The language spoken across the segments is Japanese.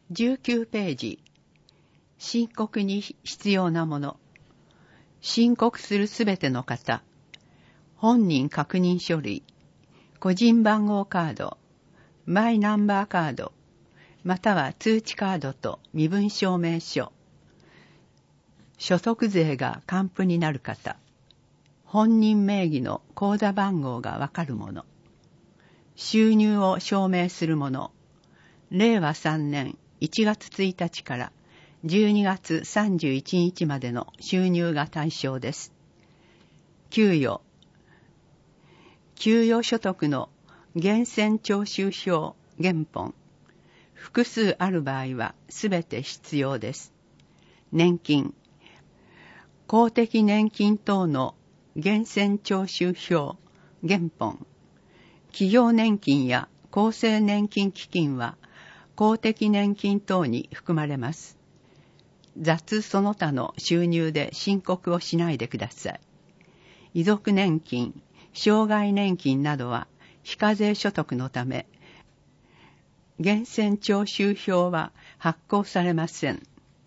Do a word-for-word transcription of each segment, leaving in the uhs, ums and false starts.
じゅうきゅうページ、申告に必要なもの。申告するすべての方、本人確認書類、個人番号カード、マイナンバーカード、または通知カードと身分証明書、所得税が還付になる方、本人名義の口座番号がわかるもの、収入を証明するもの、れいわさんねんいちがつついたちからじゅうにがつさんじゅういちにちまでの収入が対象です。給与、給与所得の源泉徴収票原本、複数ある場合はすべて必要です。年金、公的年金等の源泉徴収票原本、企業年金や厚生年金基金は公的年金等に含まれます。雑その他の収入で申告をしないでください。遺族年金、障害年金などは非課税所得のため、源泉徴収票は発行されません。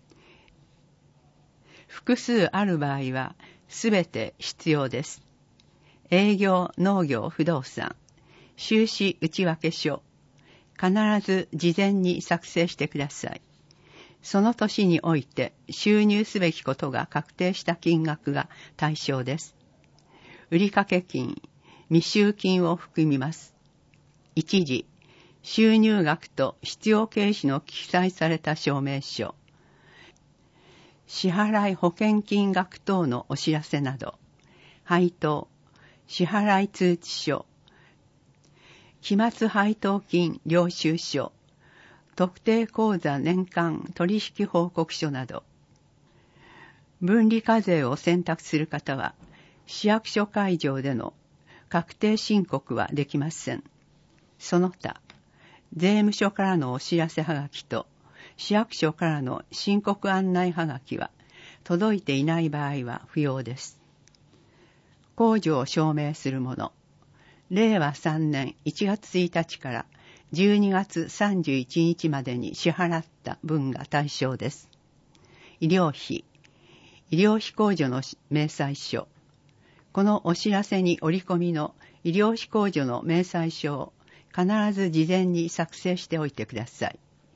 複数ある場合はすべて必要です。営業、農業、不動産、収支内訳書、必ず事前に作成してください。その年において収入すべきことが確定した金額が対象です。売掛金、未収金を含みます。一時、収入額と必要経費の記載された証明書、支払い保険金額等のお知らせなど、配当、支払い通知書、期末配当金領収書、特定口座年間取引報告書など、分離課税を選択する方は、市役所会場での確定申告はできません。その他、税務署からのお知らせはがきと、市役所からの申告案内はがきは、届いていない場合は不要です。控除を証明するもの。れいわさんねんいちがつついたちからじゅうにがつさんじゅういちにちまでに支払った分が対象です。医療費、医療費控除の明細書。このお知らせに折り込みの医療費控除の明細書を必ず事前に作成しておいてください。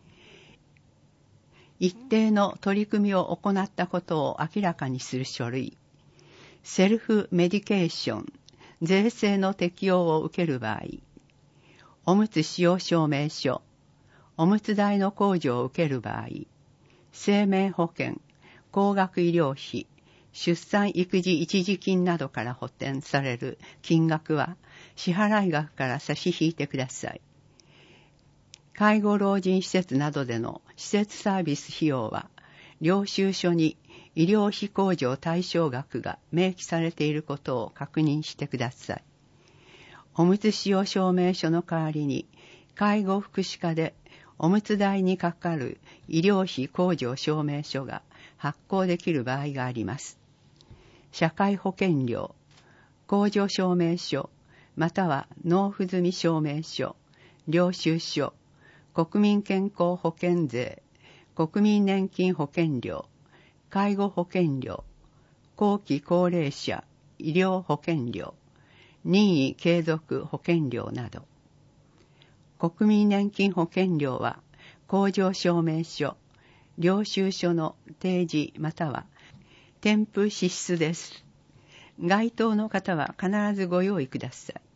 一定の取り組みを行ったことを明らかにする書類。セルフメディケーション、税制の適用を受ける場合、おむつ使用証明書、おむつ代の控除を受ける場合、生命保険、高額医療費、出産育児一時金などから補填される金額は支払額から差し引いてください。介護老人施設などでの施設サービス費用は、領収書に医療費控除対象額が明記されていることを確認してください。おむつ使用証明書の代わりに、介護福祉課でおむつ代にかかる医療費控除証明書が発行できる場合があります。社会保険料、控除証明書、または納付済証明書、領収書、国民健康保険税、国民年金保険料、介護保険料、後期高齢者医療保険料、任意継続保険料など。国民年金保険料は、控除証明書、領収書の提示または添付支出です。該当の方は必ずご用意ください。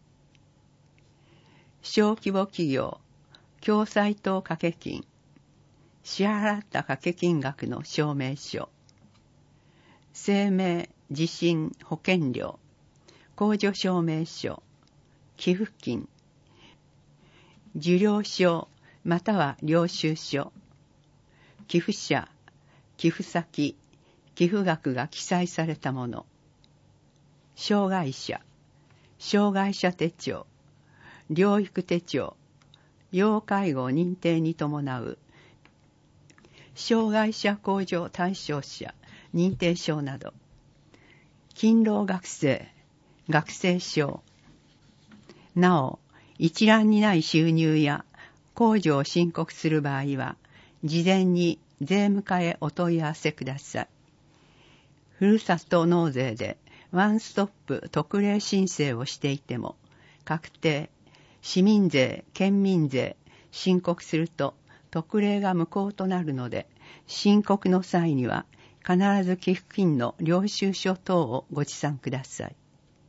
小規模企業、共済等掛金、支払った掛金額の証明書、生命、地震、保険料、控除証明書、寄付金、受領証または領収書、寄付者、寄付先、寄付額が記載されたもの、障害者、障害者手帳、療育手帳、要介護認定に伴う障害者控除対象者認定証など、勤労学生、学生証。なお、一覧にない収入や控除を申告する場合は、 事前に税務課へお問い合わせください。ふるさと納税でワンストップ特例申請をしていても、確定、市民税、県民税、申告すると特例が無効となるので、申告の際には必ず寄付金の領収書等をご持参ください。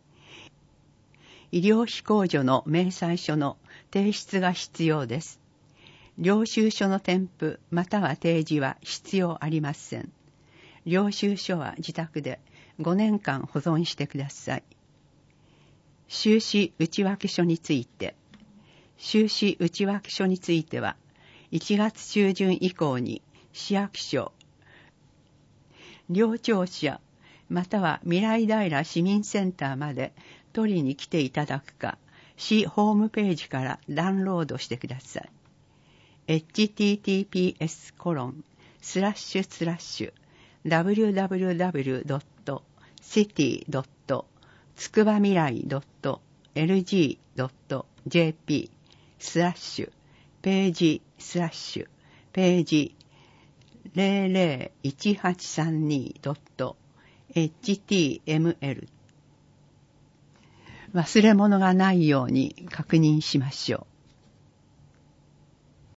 医療費控除の明細書の提出が必要です。領収書の添付または提示は必要ありません。領収書は自宅でごねんかん保存してください。収支内訳書について。収支内訳書については、いちがつ中旬以降に市役所、領庁舎、または未来平市民センターまで取りに来ていただくか、市ホームページからダウンロードしてください。エイチティーティーピーエスコロンスラッシュスラッシュダブリューダブリューダブリュードットシティドットつくばみらいドットエルジードットジェーピースラッシュページスラッシュページゼロゼロいちはちさんにドットエイチティーエムエル 忘れ物がないように確認しましょう。